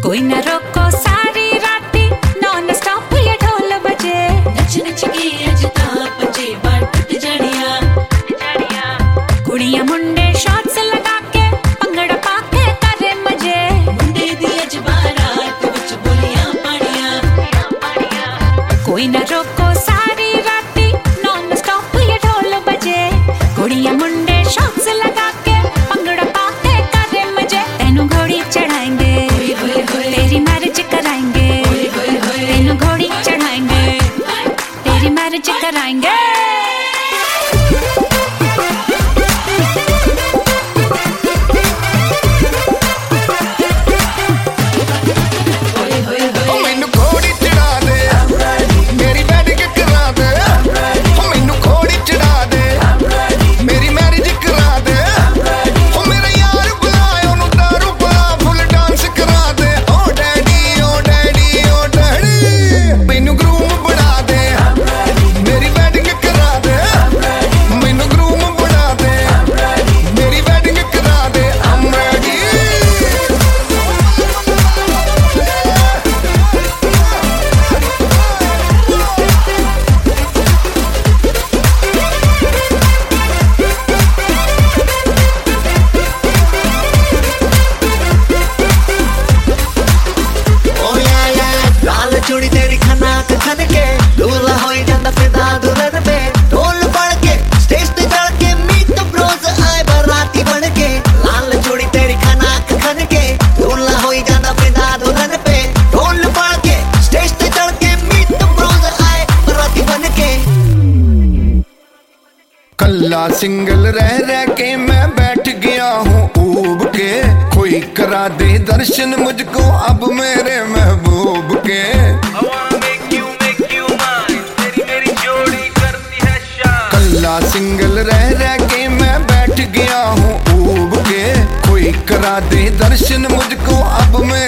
कोई न रोको सारी राती नॉन स्टॉप ये ढोल बजे नच नच के अज तां बजे बार टुट जानिया कुड़ियां मुंडे शॉट्स लगा के पंगड़ा पाके करे मजे मुंडे दी अज बारात विच बोलियां पानिया कोई न रोको सारी राती नॉन स्टॉप ये ढोल बजे कुड़ियां मुंडे शॉट्स लगा के पंगड़ा पाके करे मजे तेनू घोड़ी चढ़ाएंगे तेरी मैरिज कराएंगे तेनू घोड़ी चढ़ाएंगे तेरी मैरिज कराएंगे चूड़ी तेरी खना खन के दूल्हा होई जांदा फिदा दुल्हन पे ढोल पड़ के स्टेज पे चढ़ के मीट ब्रोज आए बराती बन के लाल चूड़ी तेरी खना खन के दूल्हा होई जांदा फिदा दुल्हन पे ढोल पड़ के स्टेज पे चढ़ के मीट ब्रोज आए बराती बन के कल्ला सिंगल रह के मैं बैठ गया हूँ ऊब के कोई करा दे दर्शन मुझको अब मेरे महबूब के कल्ला सिंगल रह के मैं बैठ गया हूँ ऊब के कोई करा दे दर्शन मुझको अब मेरे